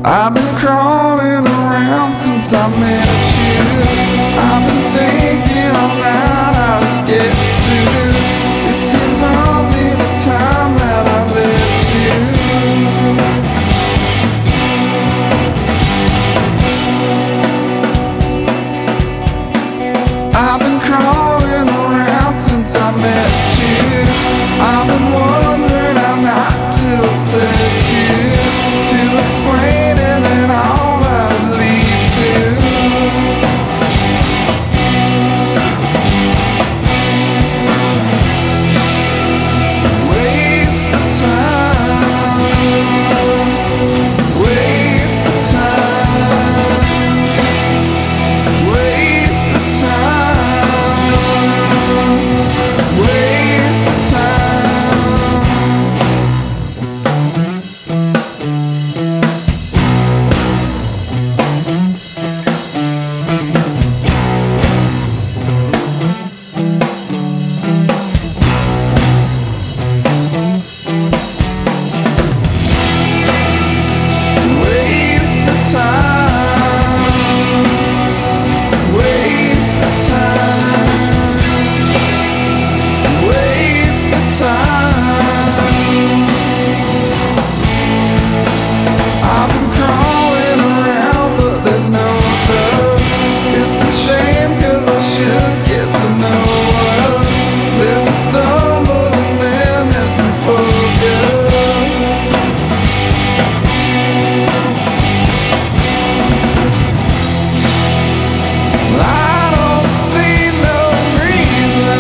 I've been crawling around since I met you. I've been thinking all night how to get to. It seems hardly the time that I let you. I've been crawling around since I met you. I've been wondering how not to upset you, to explain it and all that it lead to. Waste of time, waste of time, waste of time, waste of time. Waste of time, waste of time, waste of time. I've been crawling around, but there's no trust. It's a shame, 'cause I should get to know us. There's a stumble and then there's some focus. I don't see no reason.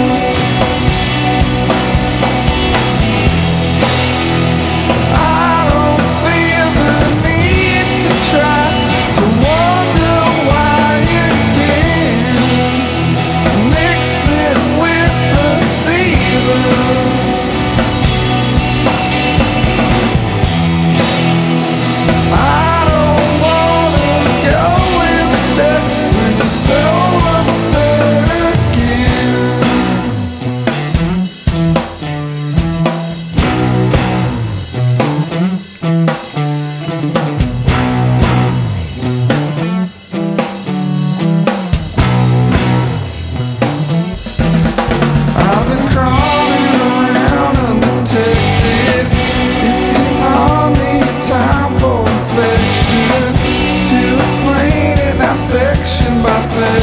I don't feel the need to try to wonder why again. Mix it with the season. I don't wanna go instead when you're so upset again. I've been crawling around undetected. It seems hardly a time for inspection, to explain it now section by section.